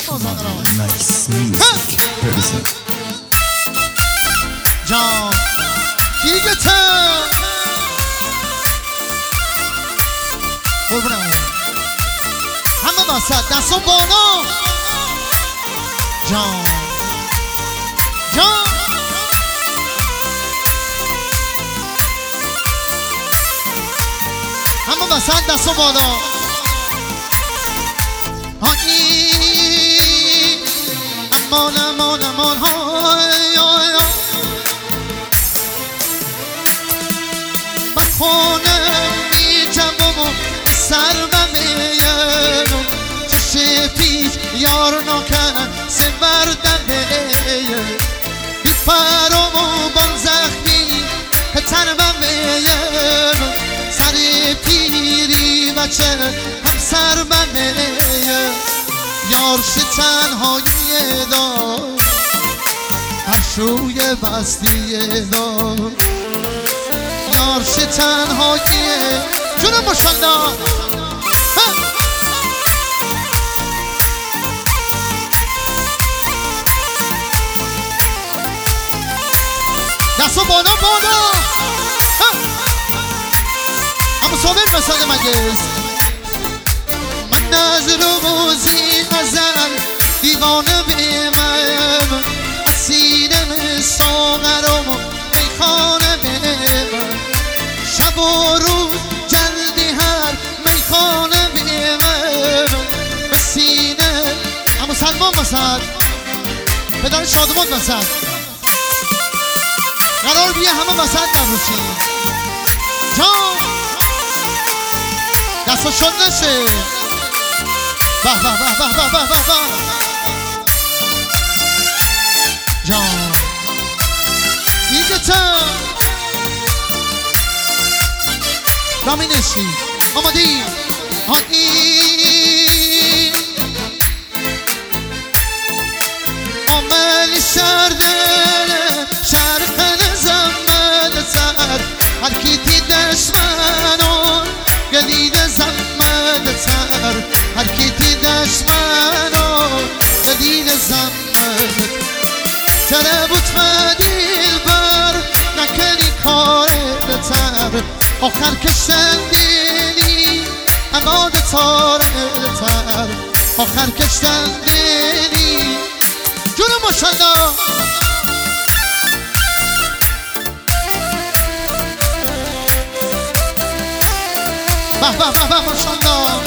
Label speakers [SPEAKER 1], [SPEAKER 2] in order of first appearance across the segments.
[SPEAKER 1] Nice music present.
[SPEAKER 2] جان دیگه تا ببرم همه وسط دستو بالا جان جان همه وسط دستو بالا هانی امان امان امان های من خونم میجم و سر بمیم چشه پیش یار نکن سبردنه بیپرم و بان زخمی تن بمیم سر پیری بچه هم سر بمیم یار تنهایی دار افشوی بستی دار یار تنهایی جونم ماشالله دستو بالا بالا اما صابر مثلا مگس من نظر و موزی ازم دیوانه بیمم سینم ساغرم و میخانه بیمم شب و روز جلدی هر میخانه بیمم به سینه اما سلمان بسد پدر شادمان بسد قرار بیه همه بسد نبوشیم جان دستا شد نشه به به به به به به به جان دیگه تا رامی نشی آمادی هانی عملی سردن شرق زمد سر هر کی دیدش منو گدید زمد سر هر کی دیدش منو گدید زمد چرا بود فدیل بر نکنی کار تر آخر کشتن دیلی اما تار تر آخر کشتن دیلی جونم ماشالله به به به به ماشالله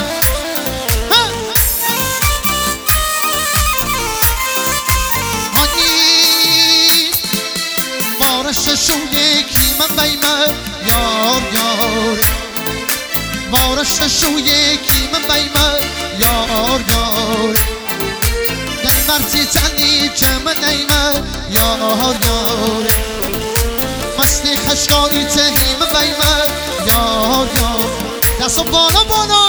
[SPEAKER 2] هانی بارش شو یکی من بیمه یار یار بارش شو یکی من بیمه یار یار گر مرزی زنی جمع نیمه یار یار مستی خشکاری تهیم بیمه یار یار دستو بالا بالا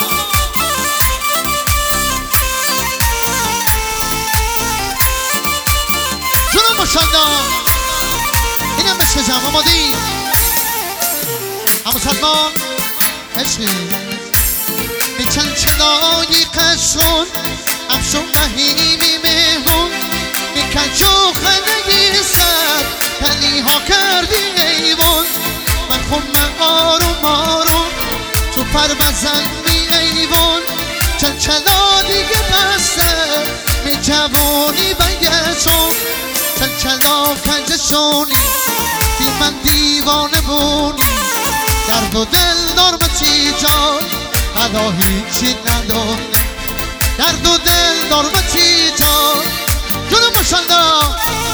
[SPEAKER 2] جونم ماشالله اینم بشه جمع آمادی اما سلمان عشقی میچن چلایی قشرون افشون مهیمی مهمون میکن چوخنگی سر پلی ها کردی ایوون من خون آروم آروم تو پر بزنی ایوون چلچلا دیگه بسته می جوانی بگشون چلچلا کنجشونی بی من دیوانه بونی درد و دل دارمتی جان ادا هیچی نداره درد و دل دارمتی جان جونم ماشالله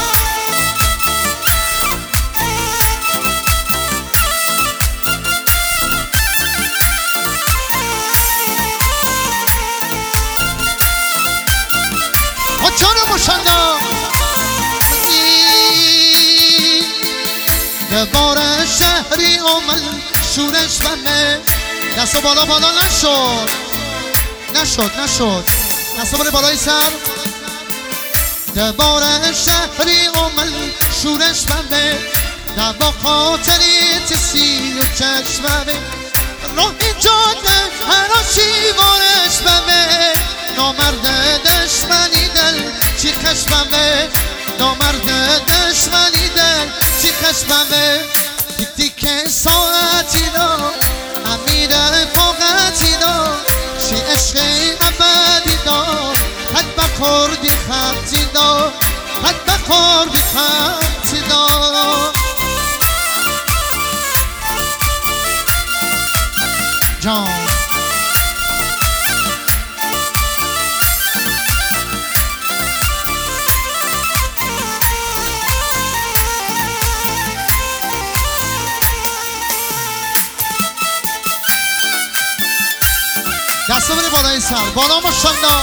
[SPEAKER 2] جونم ماشالله دبار شهری عمل شورش بنه دستو بالا بالا نشد دستو بالا بالای سر دبار شهری عمل شورش بنه دبا خاطری تسی و چشمه راهی جاده هراشی وارش بمه نامرد دشمنی خشممه نامرد دشمنی دل چی خشممه تیک ساعتی دا امیر فوقتی دا چی عشق ابدی دا حد بخوردی خطی دا حد بخوردی خطی دا جان دسته بره بالای سر بالا ماشالله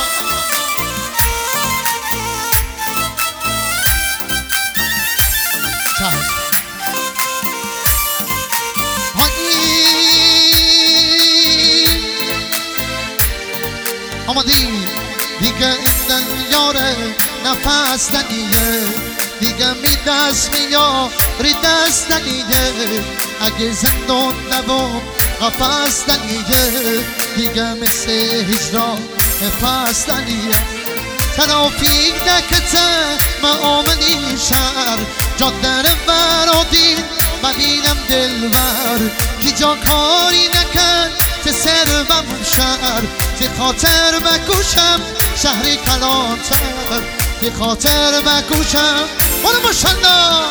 [SPEAKER 2] آمادی دیگه این دنیاره نفس دنیه دیگه می دست میاری دست دنیه اگه زندان نبام قفص دنیه دیگه مثل هجران نفس دنیه ترافیک نکته ما آمدی شهر جاده رو برادین بدینم دلبر هیجا کاری نکن ته سر بمون شهر ته خاطر بکوشم شهری کلانتر ته خاطر بکوشم بالا ماشالله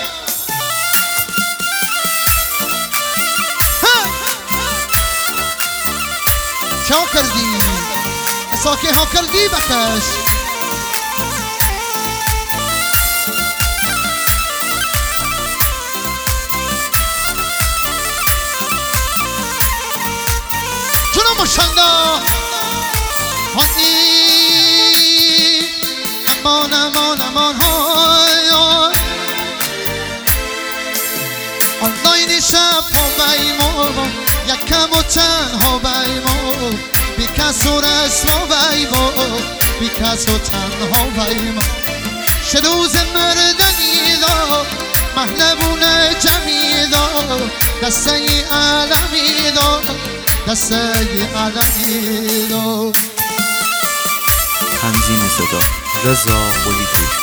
[SPEAKER 2] چه ها کردی؟ ساکه ها کردی بکش چونم ماشالله هایی امان امان امان های آنلاین شب ها بیمو یکم و تنها بیمو بی کس و رسم و بیمو بی کس و تنها بیمو شروز مردنی دا محلبون جمعی دا دسته علمی دا دسته علمی دا
[SPEAKER 1] تنظیم صدا رضا قلیپور